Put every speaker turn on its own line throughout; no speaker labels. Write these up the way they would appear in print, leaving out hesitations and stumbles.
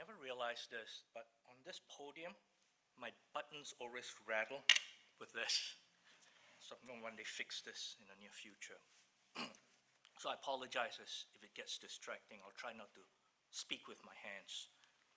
never realized this, but on this podium, my buttons always rattle with this. So I don't know when they fix this in the near future. So I apologize if it gets distracting. I'll try not to speak with my hands.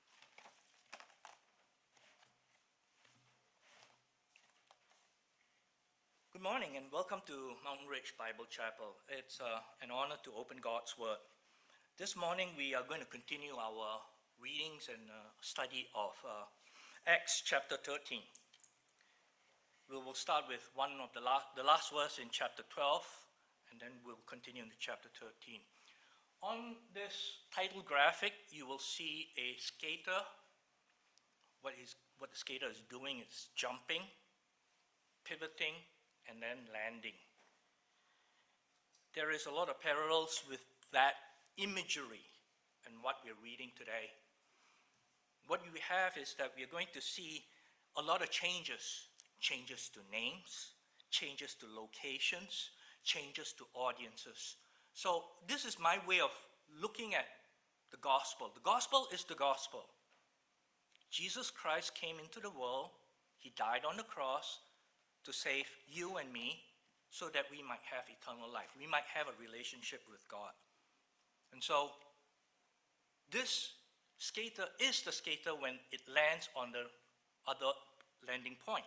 Good morning and welcome to Mountain Ridge Bible Chapel. It's an honor to open God's Word. This morning we are going to continue our readings and study of Acts chapter 13. We will start with one of the last verse in chapter 12, and then we'll continue into chapter 13. On this title graphic, you will see a skater. What the skater is doing is jumping, pivoting, and then landing. There is a lot of parallels with that imagery and what we're reading today. What we have is that we are going to see a lot of changes to names, changes to locations, changes to audiences. So this is my way of looking at the gospel. The gospel is the gospel. Jesus Christ came into the world. He died on the cross to save you and me so that we might have eternal life. We might have a relationship with God. And so this skater is the skater when it lands on the other landing point.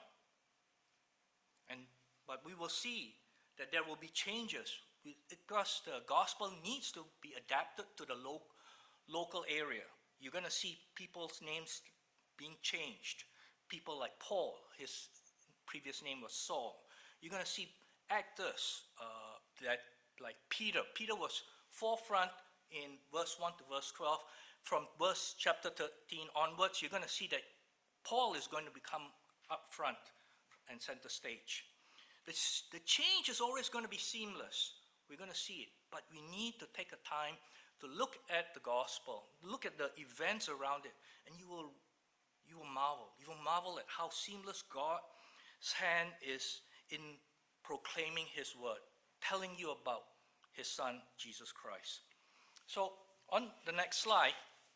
But we will see that there will be changes because the gospel needs to be adapted to the local area. You're going to see people's names being changed. People like Paul, his previous name was Saul. You're going to see actors like Peter. Peter was forefront in verse 1 to verse 12. From verse chapter 13 onwards, you're going to see that Paul is going to become up front and center stage. The change is always going to be seamless. We're going to see it, but we need to take a time to look at the gospel, look at the events around it, and you will marvel. You will marvel at how seamless God's hand is in proclaiming his word, telling you about his son, Jesus Christ. So on the next slide,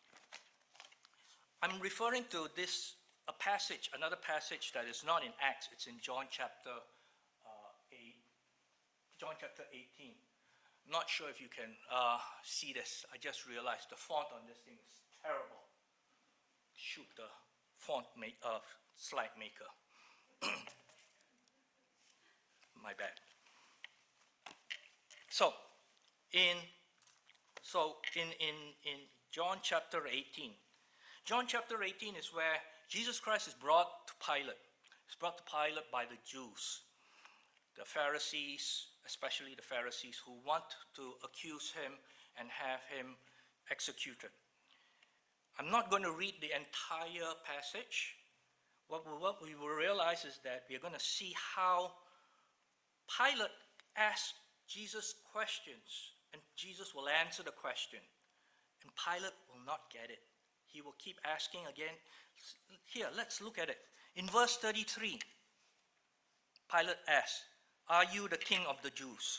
I'm referring to another passage that is not in Acts. It's in John chapter 18. Not sure if you can see this. I just realized the font on this thing is terrible. Shoot the font slide maker. My bad. So in John chapter 18, John chapter 18 is where Jesus Christ is brought to Pilate. He's brought to Pilate by the Jews, the Pharisees, especially the Pharisees who want to accuse him and have him executed. I'm not going to read the entire passage. What we will realize is that we are going to see how Pilate asked Jesus questions, and Jesus will answer the question, and Pilate will not get it. He will keep asking again. Here, let's look at it. In verse 33, Pilate asks, "Are you the king of the Jews?"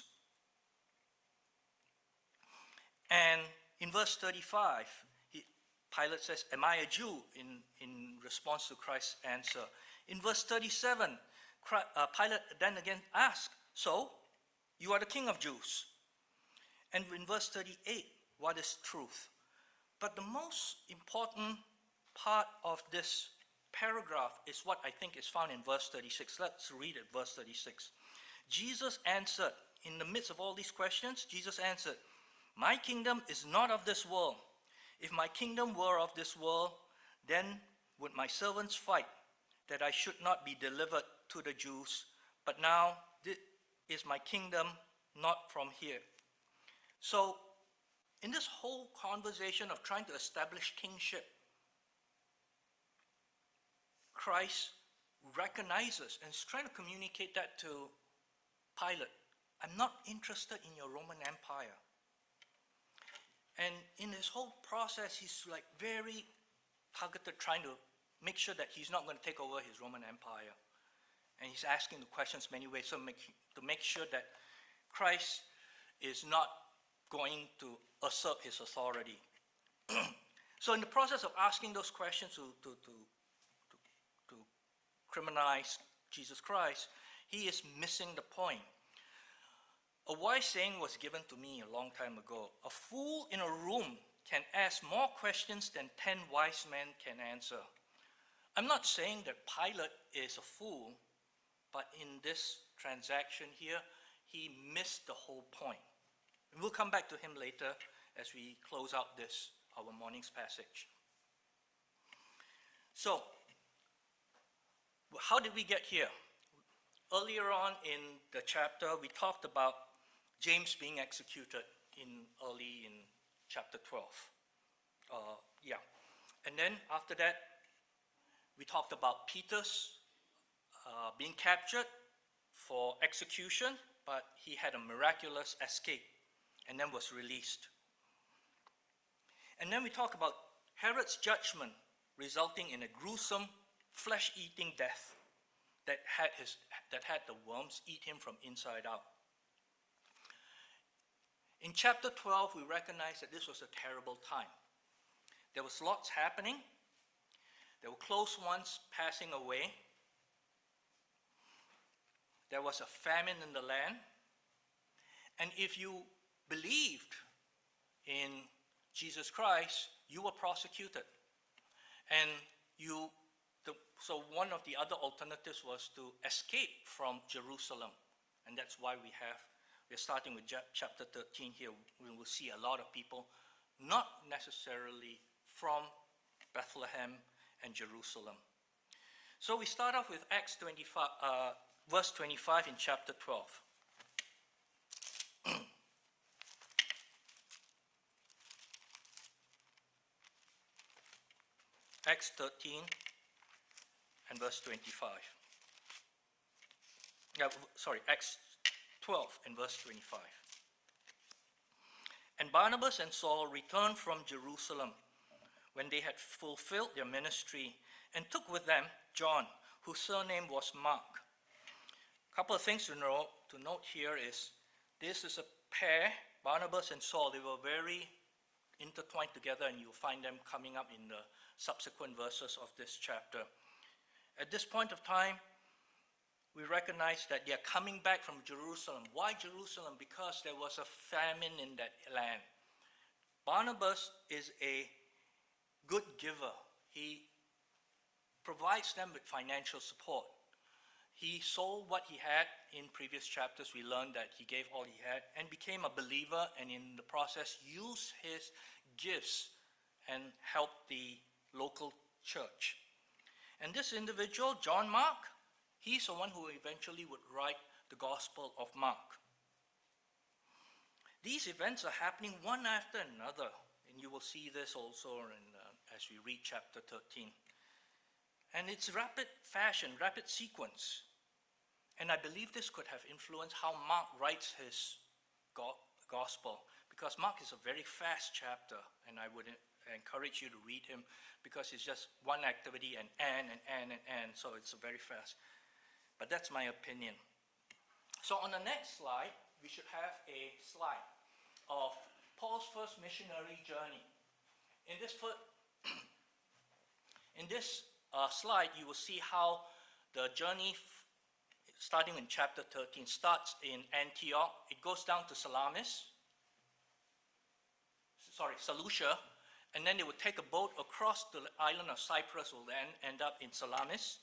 And in verse 35, Pilate says, "Am I a Jew?" in response to Christ's answer. In verse 37, Pilate then again asks, "So, you are the king of Jews?" And in verse 38, what is truth? But the most important part of this paragraph is what I think is found in verse 36. Let's read it, verse 36. Jesus answered, in the midst of all these questions, Jesus answered, "My kingdom is not of this world. If my kingdom were of this world, then would my servants fight, that I should not be delivered to the Jews. But now this is my kingdom not from here." So, in this whole conversation of trying to establish kingship, Christ recognizes and is trying to communicate that to Pilate. I'm not interested in your Roman Empire. And in this whole process, he's like very targeted, trying to make sure that he's not going to take over his Roman Empire. And he's asking the questions many ways to make sure that Christ is not going to usurp his authority. So in the process of asking those questions to criminalize Jesus Christ, he is missing the point. A wise saying was given to me a long time ago. A fool in a room can ask more questions than 10 wise men can answer. I'm not saying that Pilate is a fool, but in this transaction here, he missed the whole point. And we'll come back to him later as we close out our morning's passage. So, how did we get here? Earlier on in the chapter, we talked about James being executed early in chapter 12. And then after that, we talked about Peter's being captured for execution, but he had a miraculous escape and then was released. And then we talk about Herod's judgment resulting in a gruesome flesh-eating death that had the worms eat him from inside out. In chapter 12, we recognize that this was a terrible time. There was lots happening. There were close ones passing away. There was a famine in the land. And if you believed in Jesus Christ, you were prosecuted. And so one of the other alternatives was to escape from Jerusalem. And that's why we're starting with chapter 13 here. We will see a lot of people, not necessarily from Bethlehem and Jerusalem. So we start off with Acts 25, verse 25 in chapter 12. Acts 13 and verse 25. Acts 12 and verse 25. And Barnabas and Saul returned from Jerusalem when they had fulfilled their ministry, and took with them John, whose surname was Mark. A couple of things to note here is, this is a pair, Barnabas and Saul. They were very intertwined together, and you'll find them coming up in the subsequent verses of this chapter. At this point of time, we recognize that they are coming back from Jerusalem. Why Jerusalem? Because there was a famine in that land. Barnabas is a good giver. He provides them with financial support. He sold what he had. In previous chapters, we learned that he gave all he had and became a believer, and in the process used his gifts and helped the local church. And this individual, John Mark, he's the one who eventually would write the Gospel of Mark. These events are happening one after another, and you will see this also as we read chapter 13. And it's rapid fashion, rapid sequence. And I believe this could have influenced how Mark writes his gospel, because Mark is a very fast chapter, and I would encourage you to read him, because it's just one activity and, so it's very fast. But that's my opinion. So on the next slide, we should have a slide of Paul's first missionary journey. In this slide, you will see how the journey, starting in chapter 13, starts in Antioch. It goes down to Seleucia, and then they would take a boat across the island of Cyprus, will then end up in Salamis.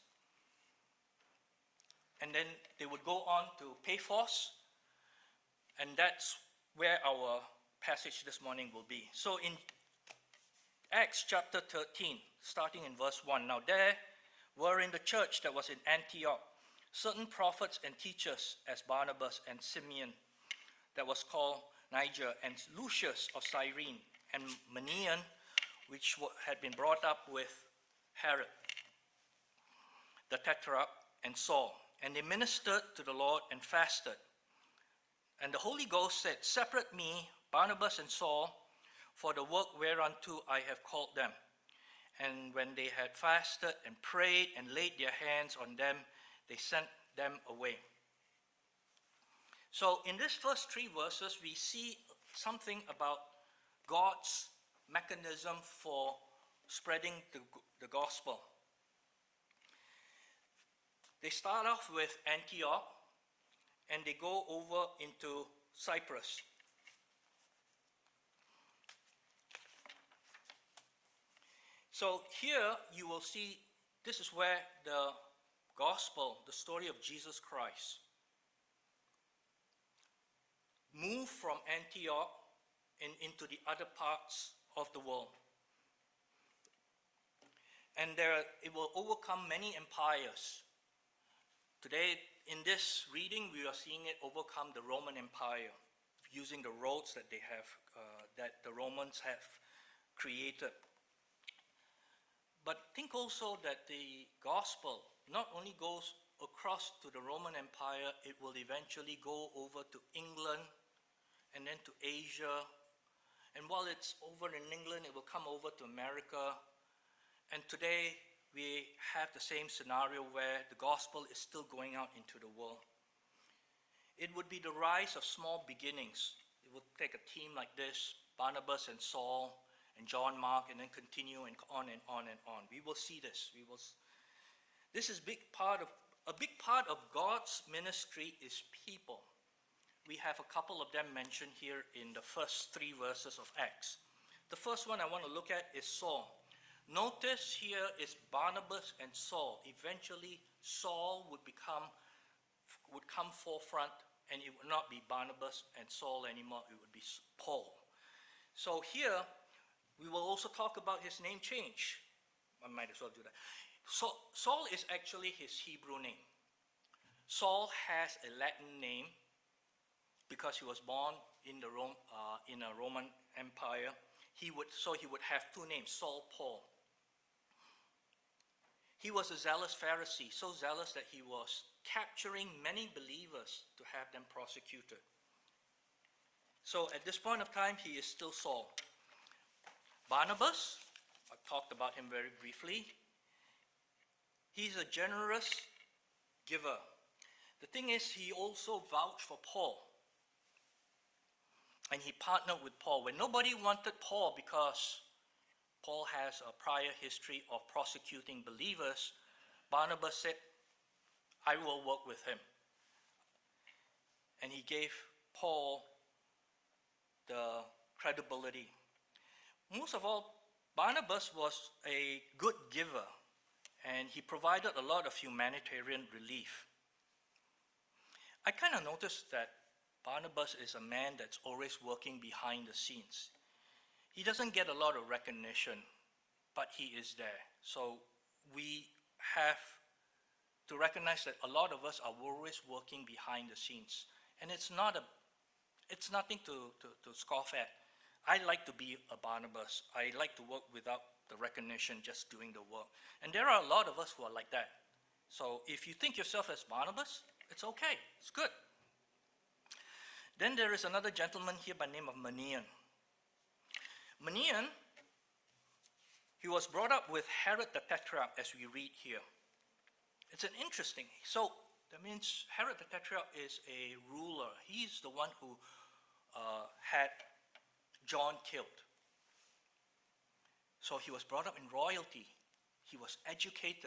And then they would go on to Paphos, and that's where our passage this morning will be. So in Acts chapter 13, starting in verse 1, now there were in the church that was in Antioch certain prophets and teachers, as Barnabas and Simeon, that was called Niger, and Lucius of Cyrene, and Manaen, which had been brought up with Herod, the Tetrarch, and Saul. And they ministered to the Lord and fasted. And the Holy Ghost said, separate me, Barnabas and Saul, for the work whereunto I have called them. And when they had fasted and prayed and laid their hands on them, they sent them away. So in these first 3 verses, we see something about God's mechanism for spreading the gospel. They start off with Antioch, and they go over into Cyprus. So here you will see, this is where the gospel, the story of Jesus Christ, moved from Antioch and into the other parts of the world. And it will overcome many empires. Today, in this reading, we are seeing it overcome the Roman Empire using the roads that they have, that the Romans have created. But think also that the gospel not only goes across to the Roman Empire, it will eventually go over to England and then to Asia. And while it's over in England, it will come over to America. And today, we have the same scenario where the gospel is still going out into the world. It would be the rise of small beginnings. It would take a team like this, Barnabas and Saul and John Mark, and then continue and on and on and on. We will see this. This is a big part of God's ministry is people. We have a couple of them mentioned here in the first 3 verses of Acts. The first one I want to look at is Saul. Notice here is Barnabas and Saul. Eventually, Saul would come forefront, and it would not be Barnabas and Saul anymore. It would be Paul. So here, we will also talk about his name change. I might as well do that. So Saul is actually his Hebrew name. Saul has a Latin name because he was born in a Roman Empire. He would have 2 names, Saul, Paul. He was a zealous Pharisee, so zealous that he was capturing many believers to have them prosecuted. So at this point of time, he is still Saul. Barnabas, I talked about him very briefly. He's a generous giver. The thing is, he also vouched for Paul. And he partnered with Paul. When nobody wanted Paul because Paul has a prior history of prosecuting believers, Barnabas said, I will work with him. And he gave Paul the credibility. Most of all, Barnabas was a good giver, and he provided a lot of humanitarian relief. I kind of noticed that Barnabas is a man that's always working behind the scenes. He doesn't get a lot of recognition, but he is there. So we have to recognize that a lot of us are always working behind the scenes. And it's nothing to scoff at. I like to be a Barnabas. I like to work without the recognition, just doing the work. And there are a lot of us who are like that. So if you think yourself as Barnabas, it's okay. It's good. Then there is another gentleman here by the name of Manaen. Manaen, he was brought up with Herod the Tetrarch, as we read here. It's an interesting. So that means Herod the Tetrarch is a ruler. He's the one who had John killed. So he was brought up in royalty. He was educated.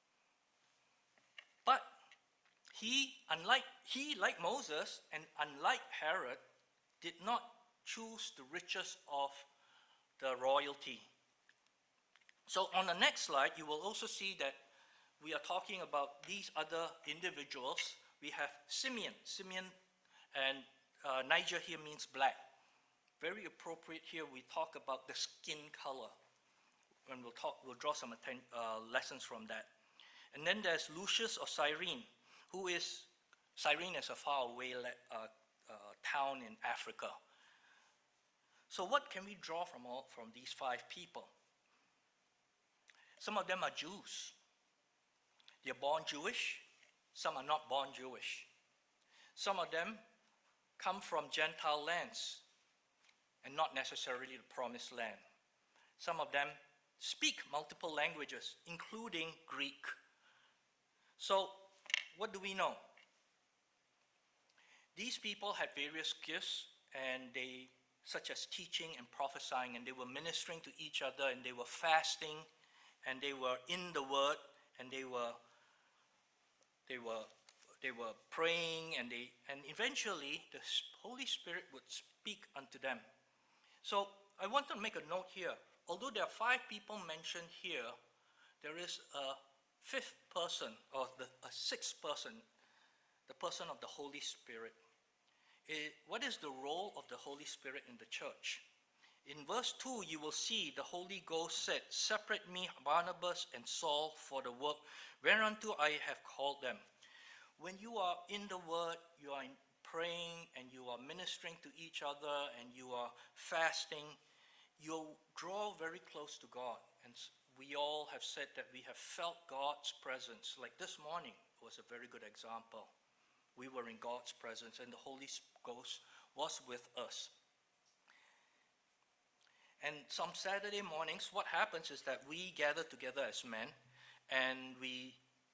But he, like Moses and unlike Herod, did not choose the riches of the royalty. So on the next slide, you will also see that we are talking about these other individuals. We have Simeon. Simeon and Niger here means black. Very appropriate here. We talk about the skin color. And we'll draw some lessons from that. And then there's Lucius of Cyrene, Cyrene is a faraway town in Africa. So what can we draw from these 5 people? Some of them are Jews. They're born Jewish. Some are not born Jewish. Some of them come from Gentile lands and not necessarily the promised land. Some of them speak multiple languages, including Greek. So what do we know? These people had various gifts, and they such as teaching and prophesying, and they were ministering to each other, and they were fasting, and they were in the Word, and they were praying, and eventually the Holy Spirit would speak unto them. So I want to make a note here. Although there are 5 people mentioned here, there is a 5th person, or a 6th person, the person of the Holy Spirit. What is the role of the Holy Spirit in the church? In verse 2, you will see the Holy Ghost said, "Separate me, Barnabas and Saul, for the work whereunto I have called them." When you are in the Word, you are praying, and you are ministering to each other, and you are fasting, you'll draw very close to God. And we all have said that we have felt God's presence. Like this morning was a very good example. We were in God's presence, and the Holy Ghost was with us. And some Saturday mornings, what happens is that we gather together as men, and we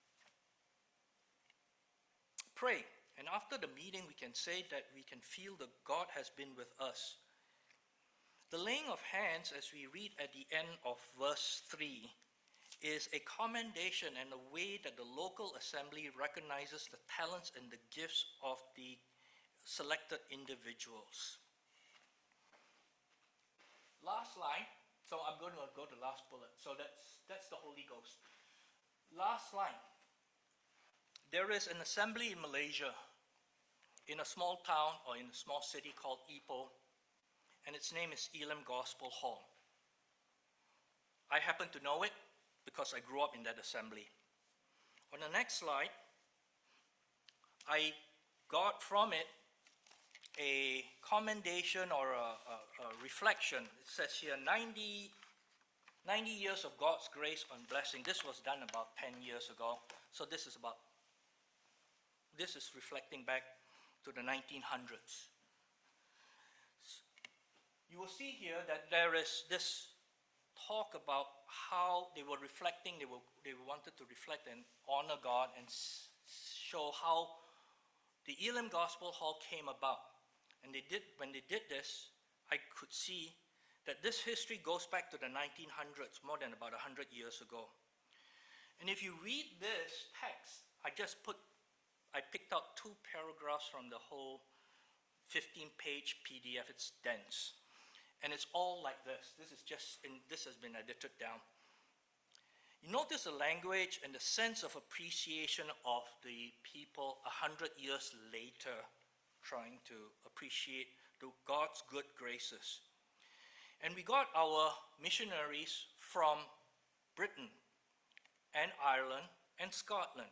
pray. And after the meeting, we can say that we can feel that God has been with us. The laying of hands, as we read at the end of verse 3, is a commendation and a way that the local assembly recognizes the talents and the gifts of the selected individuals. Last line, so I'm going to go to the last bullet. So that's the Holy Ghost. Last line. There is an assembly in Malaysia, in a small town or in a small city called Ipoh, and its name is Elim Gospel Hall. I happen to know it because I grew up in that assembly. On the next slide, I got from it a commendation or a reflection. It says here 90 years of God's grace and blessing. This was done about 10 years ago. So this is reflecting back to the 1900s. You will see here that there is this talk about how they were reflecting, they wanted to reflect and honor God and show how the Elim Gospel Hall came about. And when they did this, I could see that this history goes back to the 1900s, more than about 100 years ago. And if you read this text, I picked out 2 paragraphs from the whole 15-page PDF. It's dense. And it's all like this. This has been edited down. You notice the language and the sense of appreciation of the people 100 years later, trying to appreciate God's good graces. And we got our missionaries from Britain and Ireland and Scotland.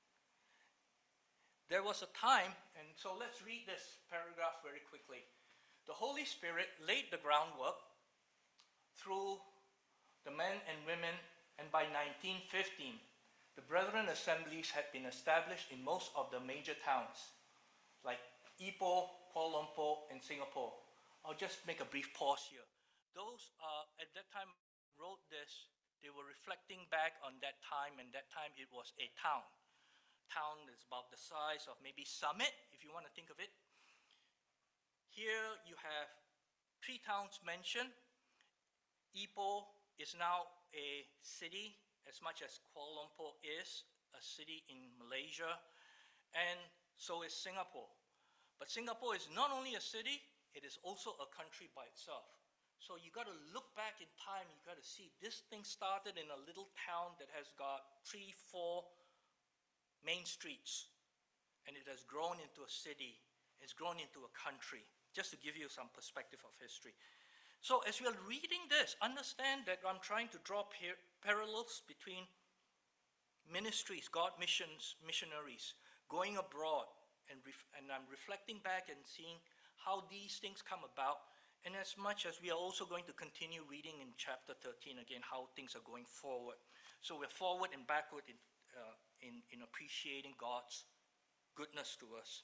There was a time, and so let's read this paragraph very quickly. The Holy Spirit laid the groundwork through the men and women, and by 1915, the Brethren Assemblies had been established in most of the major towns, like Ipoh, Kuala Lumpur, and Singapore. I'll just make a brief pause here. Those at that time wrote this, they were reflecting back on that time, and that time it was a town. Town is about the size of maybe Summit, if you want to think of it. Here you have 3 towns mentioned. Ipoh is now a city, as much as Kuala Lumpur is a city in Malaysia, and so is Singapore. But Singapore is not only a city, it is also a country by itself. So you got to look back in time, you got to see this thing started in a little town that has got 3, 4 main streets, and it has grown into a city, it's grown into a country, just to give you some perspective of history. So as we are reading this, understand that I'm trying to draw parallels between ministries, God missionaries, going abroad, and I'm reflecting back and seeing how these things come about, and as much as we are also going to continue reading in chapter 13 again, how things are going forward. So we're forward and backward in appreciating God's goodness to us.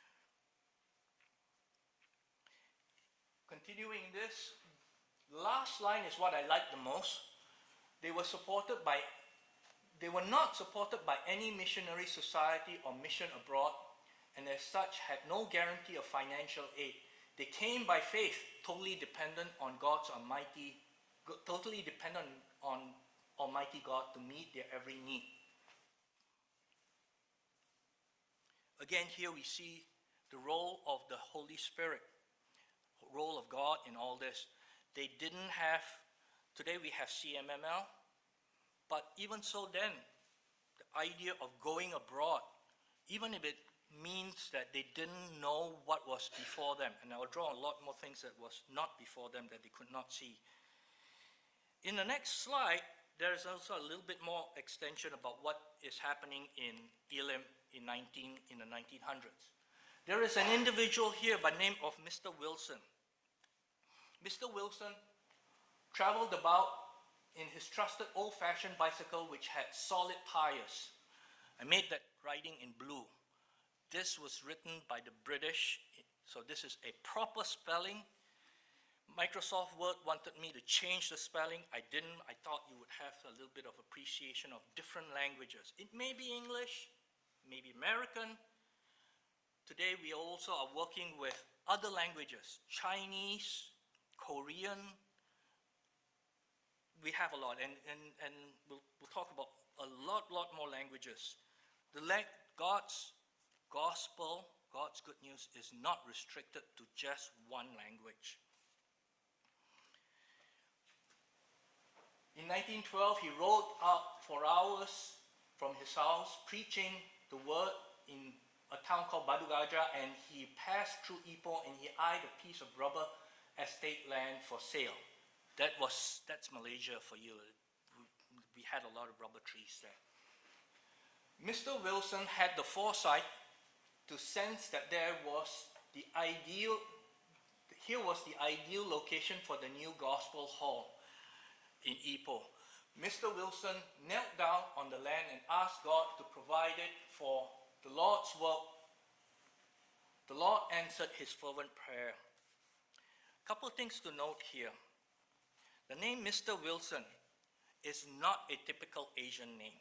Continuing this, last line is what I like the most. They were not supported by any missionary society or mission abroad, and as such had no guarantee of financial aid. They came by faith, totally dependent on God's almighty, totally dependent on Almighty God to meet their every need. Again, here we see the role of the Holy Spirit, role of God in all this. They didn't have, today we have CMML, but even so then, the idea of going abroad, even if it means that they didn't know what was before them, and I'll draw a lot more things that was not before them that they could not see. In the next slide, there's also a little bit more extension about what is happening in Elim in the 1900s. There is an individual here by name of Mr. Wilson. Mr. Wilson traveled about in his trusted old-fashioned bicycle which had solid tires. I made that writing in blue. This was written by the British, so this is a proper spelling. Microsoft Word wanted me to change the spelling. I didn't. I thought you would have a little bit of appreciation of different languages. It may be English, maybe American. Today we also are working with other languages, Chinese, Korean. We have a lot, and we'll talk about a lot more languages. God's gospel, God's good news is not restricted to just one language. In 1912, he rode out for hours from his house, preaching the word in a town called Batu Gajah, and he passed through Ipoh and he eyed a piece of rubber estate land for sale. That's Malaysia for you. We had a lot of rubber trees there. Mr. Wilson had the foresight to sense that here was the ideal location for the new gospel hall in Ipoh. Mr. Wilson knelt down on the land and asked God to provide it for the Lord's work. The Lord answered his fervent prayer. A couple of things to note here. The name Mr. Wilson is not a typical Asian name.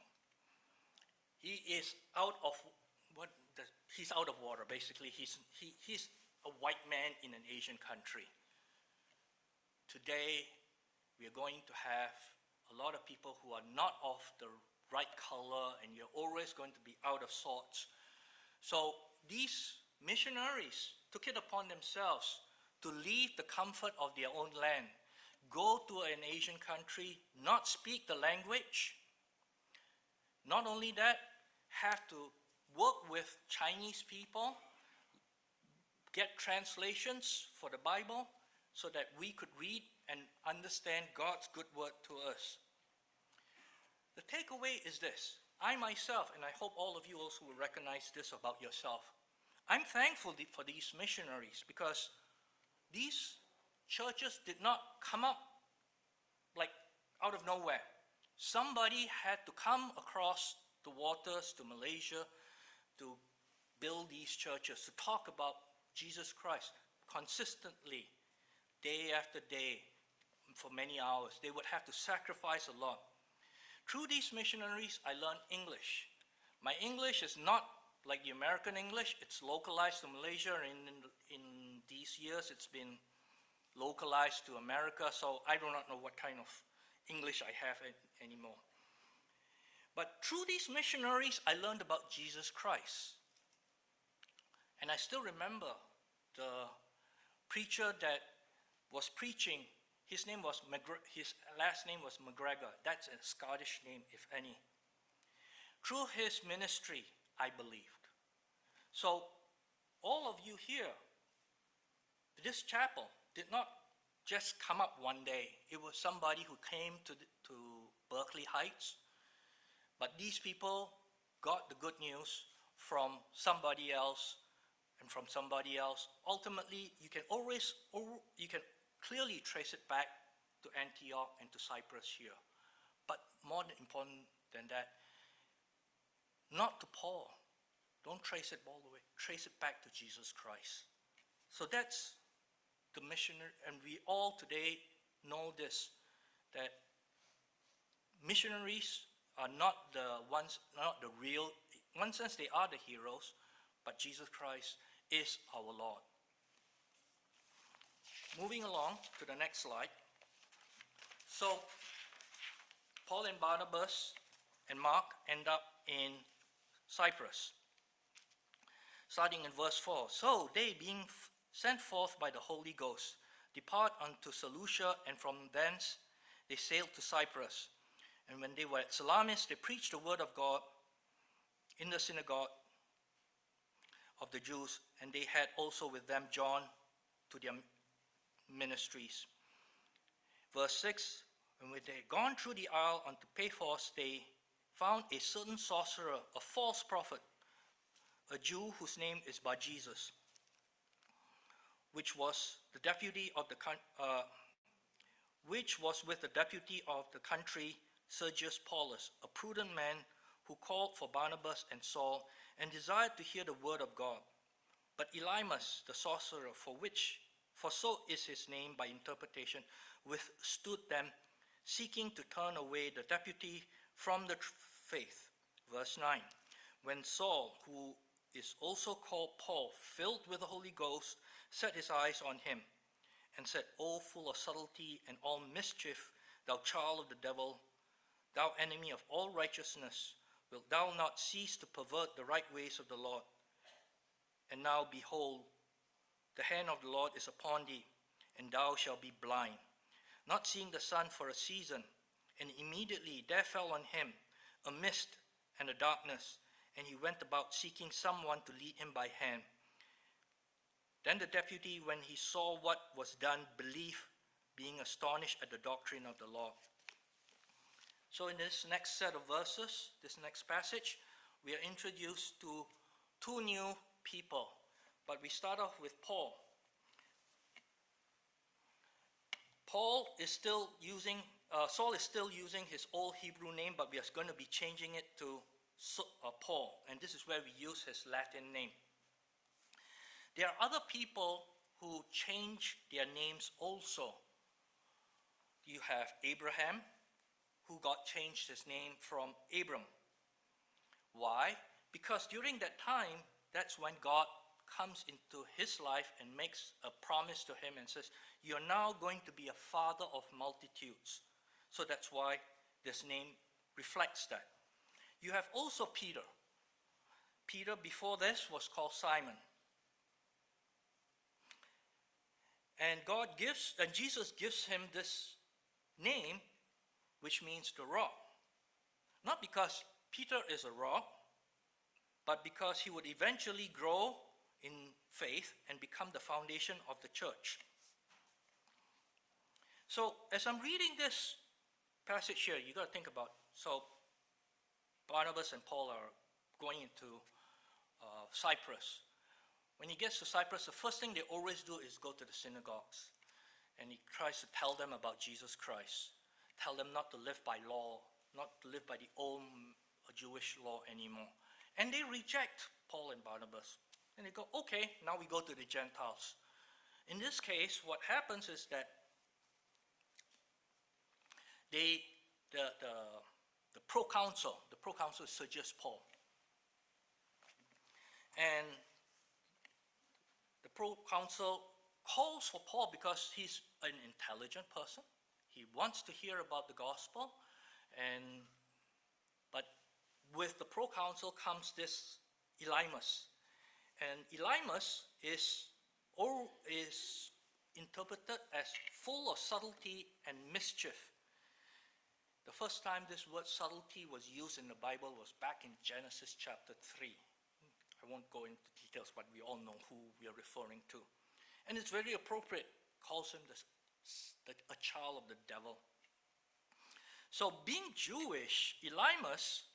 He is out of water, basically. He's a white man in an Asian country. Today, we are going to have a lot of people who are not of the right color, and you're always going to be out of sorts. So these missionaries took it upon themselves to leave the comfort of their own land, go to an Asian country, not speak the language. Not only that, have to work with Chinese people, get translations for the Bible so that we could read and understand God's good word to us. The takeaway is this. I myself, and I hope all of you also will recognize this about yourself, I'm thankful for these missionaries because these churches did not come up like out of nowhere. Somebody had to come across the waters to Malaysia to build these churches, to talk about Jesus Christ consistently, day after day, for many hours. They would have to sacrifice a lot. Through these missionaries, I learned English. My English is not like the American English. It's localized to Malaysia. In these years, it's been localized to America, so I do not know what kind of English I have anymore. But through these missionaries, I learned about Jesus Christ. And I still remember the preacher that was preaching. His last name was McGregor. That's a Scottish name, if any. Through his ministry, I believed. So all of you here, this chapel did not just come up one day. It was somebody who came to Berkeley Heights, but these people got the good news from somebody else and from somebody else. Ultimately, you can clearly trace it back to Antioch and to Cyprus here. But more important than that, not to Paul. Don't trace it all the way. Trace it back to Jesus Christ. So that's the missionary, and we all today know this, that missionaries are not the ones, not the real, in one sense they are the heroes, but Jesus Christ is our Lord. moving along to the next slide. So, Paul and Barnabas and Mark end up in Cyprus. Starting in verse 4. So they, being sent forth by the Holy Ghost, depart unto Seleucia, and from thence they sailed to Cyprus. And when they were at Salamis, they preached the word of God in the synagogue of the Jews, and they had also with them John to their ministries. Verse 6, and when they had gone through the isle unto Paphos, they found a certain sorcerer, a false prophet, a Jew whose name is Bar-Jesus, which was with the deputy of the country, Sergius Paulus, a prudent man who called for Barnabas and Saul, and desired to hear the word of God. But Elymas, the sorcerer, for so is his name by interpretation, withstood them, seeking to turn away the deputy from the faith. Verse 9, when Saul, who is also called Paul, filled with the Holy Ghost, set his eyes on him, and said, O full of subtlety and all mischief, thou child of the devil, thou enemy of all righteousness, wilt thou not cease to pervert the right ways of the Lord? And now behold, the hand of the Lord is upon thee, and thou shalt be blind, not seeing the sun for a season. And immediately there fell on him a mist and a darkness, and he went about seeking someone to lead him by hand. Then the deputy, when he saw what was done, believed, being astonished at the doctrine of the Lord. So in this next set of verses, this next passage, we are introduced to two new people. But we start off with Paul. Saul is still using his old Hebrew name, but we are going to be changing it to Paul. And this is where we use his Latin name. There are other people who change their names also. You have Abraham, who got changed his name from Abram. Why? Because during that time, that's when God comes into his life and makes a promise to him and says, you're now going to be a father of multitudes. So that's why this name reflects that. You have also Peter. Peter before this was called Simon. And Jesus gives him this name, which means the rock. Not because Peter is a rock, but because he would eventually grow in faith and become the foundation of the church. So as I'm reading this passage here, you got to think about, so Barnabas and Paul are going into Cyprus. When he gets to Cyprus, the first thing they always do is go to the synagogues. And he tries to tell them about Jesus Christ. Tell them not to live by law, not to live by the old Jewish law anymore. And they reject Paul and Barnabas. And they go, okay, now we go to the Gentiles. In this case, what happens is that the proconsul is Sergius Paul. And the proconsul calls for Paul because he's an intelligent person. He wants to hear about the gospel. But with the proconsul comes this Elymas. And Elymas is interpreted as full of subtlety and mischief. The first time this word subtlety was used in the Bible was back in Genesis chapter 3. I won't go into details, but we all know who we are referring to. And it's very appropriate. Calls him a child of the devil. So being Jewish, Elymas,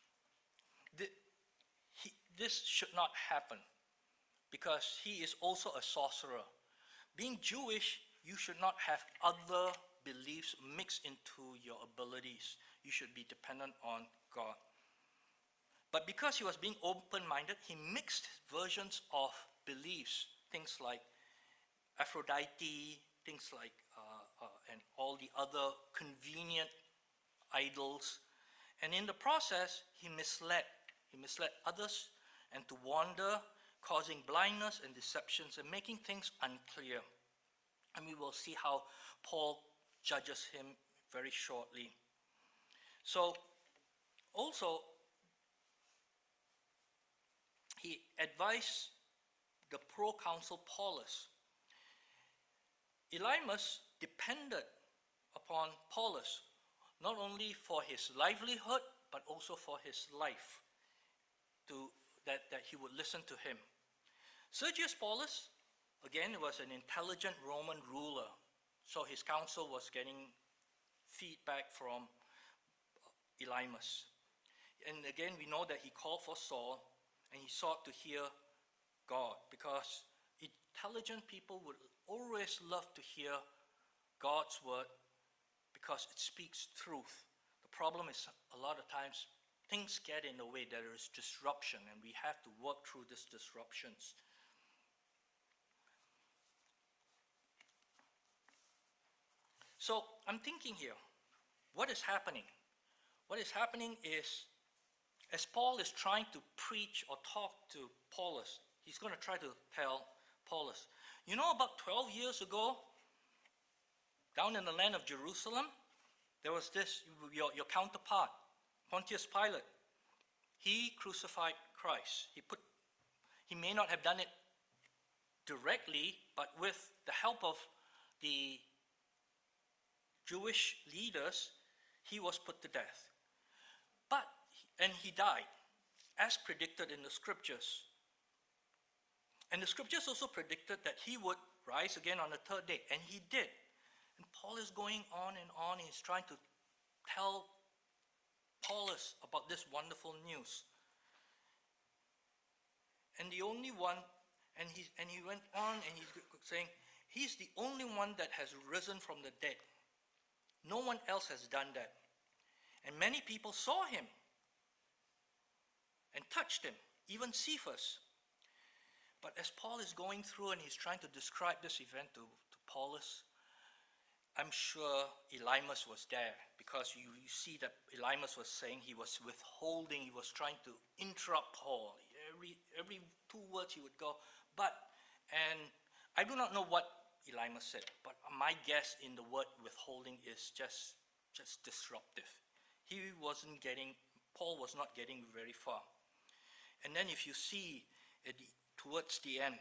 this should not happen because he is also a sorcerer. Being Jewish, you should not have other beliefs mixed into your abilities. You should be dependent on God. But because he was being open-minded, he mixed versions of beliefs, things like Aphrodite, things like and all the other convenient idols. And in the process, he misled others and to wander, causing blindness and deceptions and making things unclear. And we will see how Paul judges him very shortly. So, also, he advised the proconsul Paulus. Elymas depended upon Paulus, not only for his livelihood, but also for his life, that he would listen to him. Sergius Paulus, again, was an intelligent Roman ruler, so his counsel was getting feedback from Elymas. And again, we know that he called for Saul, and he sought to hear God, because intelligent people would always love to hear God's word, because it speaks truth. The problem is, a lot of times, things get in the way. There is disruption, and we have to work through these disruptions. So I'm thinking here, what is happening? What is happening is, as Paul is trying to preach or talk to Paulus, he's going to try to tell Paulus, you know, about 12 years ago, down in the land of Jerusalem, there was this, your counterpart, Pontius Pilate. He crucified Christ. He may not have done it directly, but with the help of the Jewish leaders, he was put to death. And he died, as predicted in the scriptures. And the scriptures also predicted that he would rise again on the third day, and he did. And Paul is going on and on. He's trying to tell Paulus about this wonderful news. And the only one, and he went on and he's saying, he's the only one that has risen from the dead. No one else has done that. And many people saw him and touched him, even Cephas. But as Paul is going through and he's trying to describe this event to Paulus, I'm sure Elymas was there, because you see that Elymas was saying he was withholding, he was trying to interrupt Paul. Every 2 words he would go, and I do not know what Elymas said, but my guess in the word withholding is just disruptive. Paul was not getting very far. And then if you see towards the end,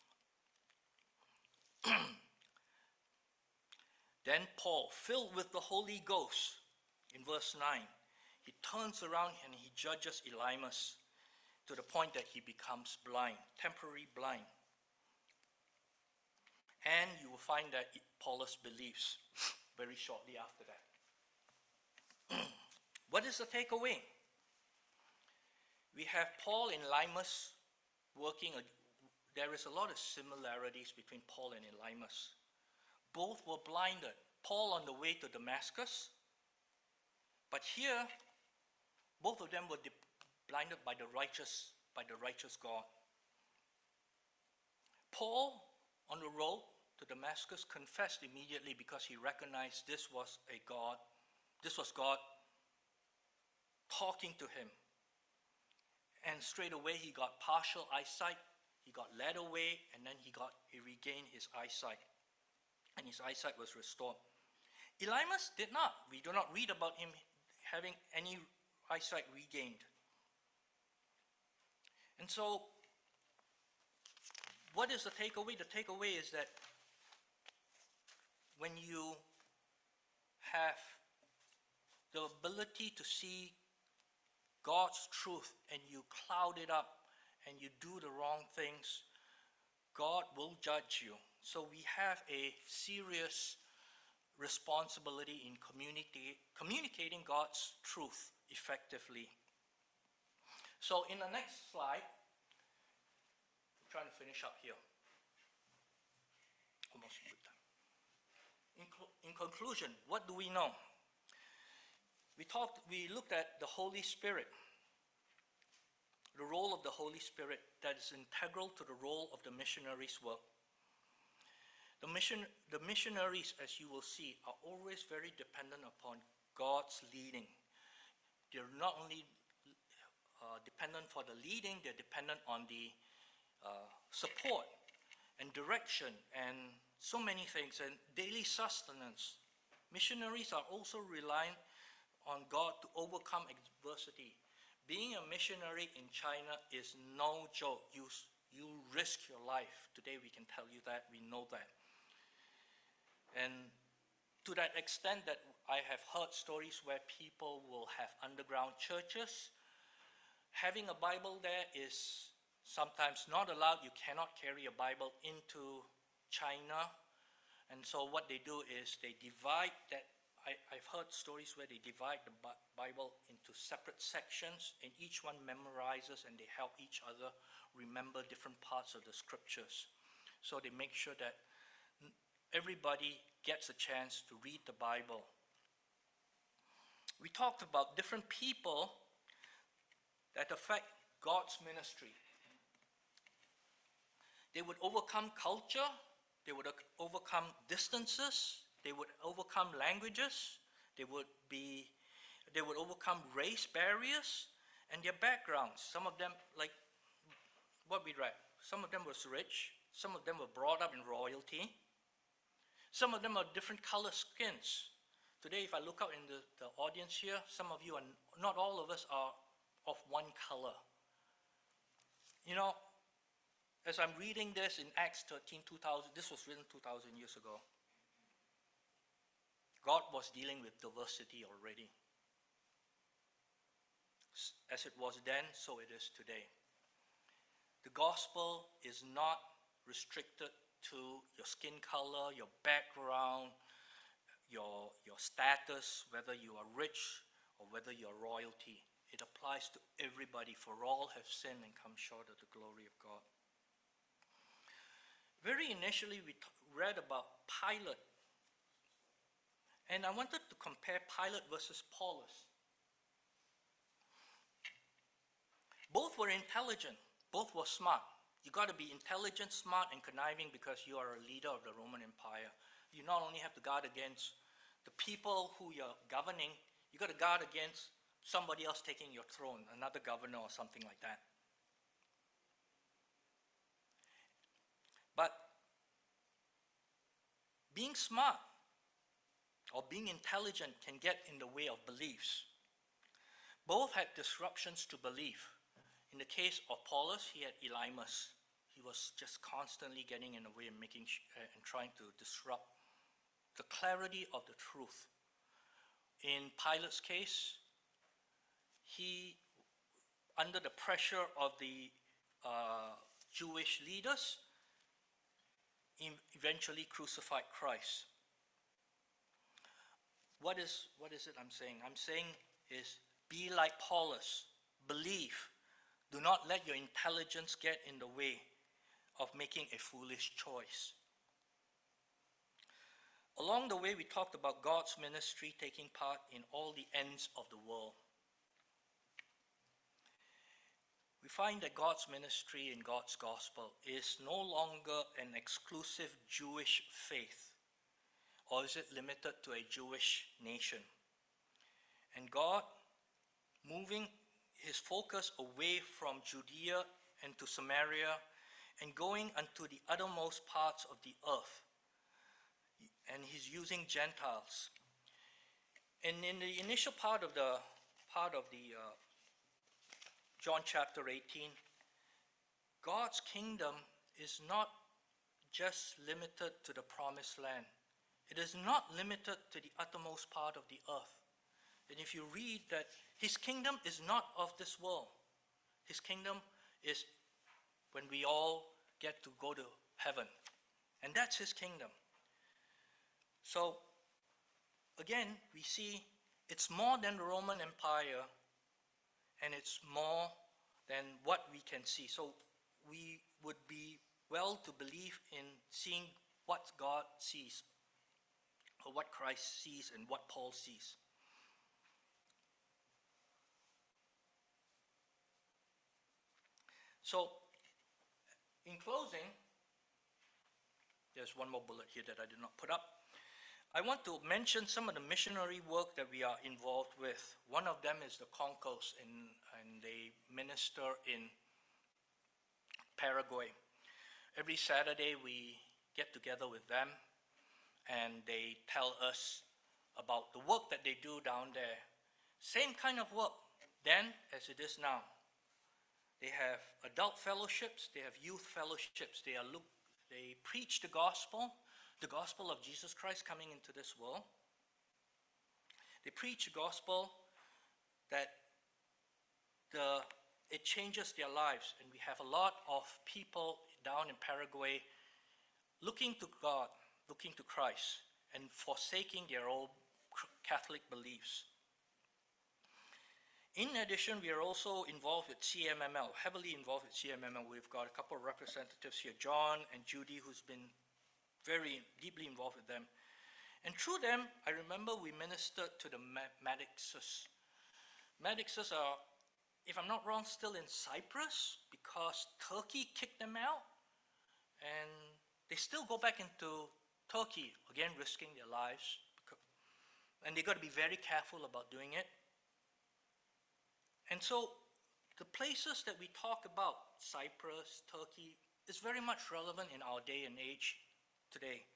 then Paul, filled with the Holy Ghost, in verse 9, he turns around and he judges Elymas to the point that he becomes blind, temporarily blind. And you will find that Paulus believes very shortly after that. What is the takeaway? We have Paul and Elymas working. There is a lot of similarities between Paul and Elymas. Both were blinded. Paul on the way to Damascus, but here, both of them were blinded by the righteous God. Paul, on the road to Damascus, confessed immediately because he recognized this was God talking to him. And straight away he got partial eyesight, he got led away, and then he regained his eyesight. And his eyesight was restored. Elymas did not. We do not read about him having any eyesight regained. And so, what is the takeaway? The takeaway is that when you have the ability to see God's truth and you cloud it up and you do the wrong things, God will judge you. So we have a serious responsibility in communicating God's truth effectively. So in the next slide, I'm trying to finish up here. Almost good time. In conclusion, what do we know? We looked at the Holy Spirit, the role of the Holy Spirit that is integral to the role of the missionaries' work. The missionaries, as you will see, are always very dependent upon God's leading. They're not only dependent for the leading, they're dependent on the support and direction and so many things, and daily sustenance. Missionaries are also relying on God to overcome adversity. Being a missionary in China is no joke. You risk your life. Today we can tell you that, we know that. And to that extent that I have heard stories where people will have underground churches. Having a Bible there is sometimes not allowed. You cannot carry a Bible into China. And so what they do is they divide that. I've heard stories where they divide the Bible into separate sections, and each one memorizes, and they help each other remember different parts of the scriptures. So they make sure that everybody gets a chance to read the Bible. We talked about different people that affect God's ministry. They would overcome culture, they would overcome distances, they would overcome languages, they would overcome race barriers and their backgrounds. Some of them, like what we read, some of them was rich, some of them were brought up in royalty, some of them are different color skins. Today, if I look out in the audience here, some of you are, not all of us are of one color. You know, as I'm reading this in Acts 13, 2000, this was written 2,000 years ago. God was dealing with diversity already. As it was then, so it is today. The gospel is not restricted to your skin color, your background, your status, whether you are rich or whether you are royalty. It applies to everybody, for all have sinned and come short of the glory of God. Very initially, we read about Pilate. And I wanted to compare Pilate versus Paulus. Both were intelligent. Both were smart. You got to be intelligent, smart, and conniving because you are a leader of the Roman Empire. You not only have to guard against the people who you're governing, you got to guard against somebody else taking your throne, another governor or something like that. But being smart or being intelligent can get in the way of beliefs. Both had disruptions to belief. In the case of Paulus, he had Elymas. He was just constantly getting in the way and and trying to disrupt the clarity of the truth. In Pilate's case, he, under the pressure of the Jewish leaders, eventually crucified Christ. What is it I'm saying? I'm saying is be like Paulus. Believe. Do not let your intelligence get in the way of making a foolish choice. Along the way, we talked about God's ministry taking part in all the ends of the world. We find that God's ministry in God's gospel is no longer an exclusive Jewish faith, or is it limited to a Jewish nation? And God, moving his focus away from Judea and to Samaria and going unto the uttermost parts of the earth, and he's using Gentiles. And in the initial part of the John chapter 18, God's kingdom is not just limited to the promised land. It is not limited to the uttermost part of the earth. And if you read that, his kingdom is not of this world. His kingdom is when we all get to go to heaven. And that's his kingdom. So, again, we see it's more than the Roman Empire, and it's more than what we can see. So we would be well to believe in seeing what God sees, or what Christ sees and what Paul sees. So, in closing, there's one more bullet here that I did not put up. I want to mention some of the missionary work that we are involved with. One of them is the Concos, and they minister in Paraguay. Every Saturday we get together with them, and they tell us about the work that they do down there. Same kind of work then as it is now. They have adult fellowships, they have youth fellowships, they preach the gospel of Jesus Christ coming into this world. They preach the gospel that it changes their lives, and we have a lot of people down in Paraguay looking to God, looking to Christ, and forsaking their old Catholic beliefs. In addition, we are also involved with CMML, heavily involved with CMML. We've got a couple of representatives here, John and Judy, who's been very deeply involved with them. And through them, I remember we ministered to the Madixes. Madixes are, if I'm not wrong, still in Cyprus because Turkey kicked them out. And they still go back into Turkey, again risking their lives. And they got to be very careful about doing it. And so the places that we talk about, Cyprus, Turkey, is very much relevant in our day and age today.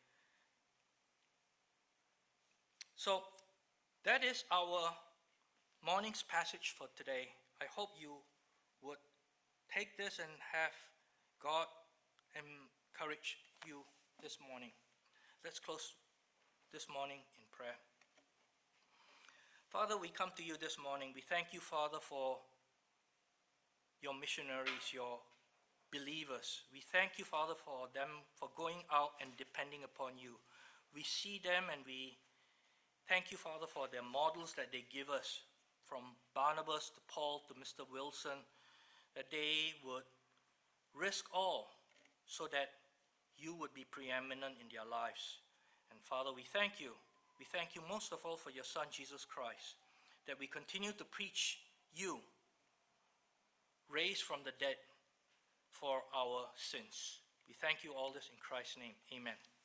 So that is our morning's passage for today. I hope you would take this and have God encourage you this morning. Let's close this morning in prayer. Father, we come to you this morning. We thank you, Father, for your missionaries, your believers. We thank you, Father, for them, for going out and depending upon you. We see them and we thank you, Father, for their models that they give us, from Barnabas to Paul to Mr. Wilson, that they would risk all so that you would be preeminent in their lives. And Father, we thank you. We thank you most of all for your Son, Jesus Christ, that we continue to preach you, raised from the dead for our sins. We thank you all this in Christ's name. Amen.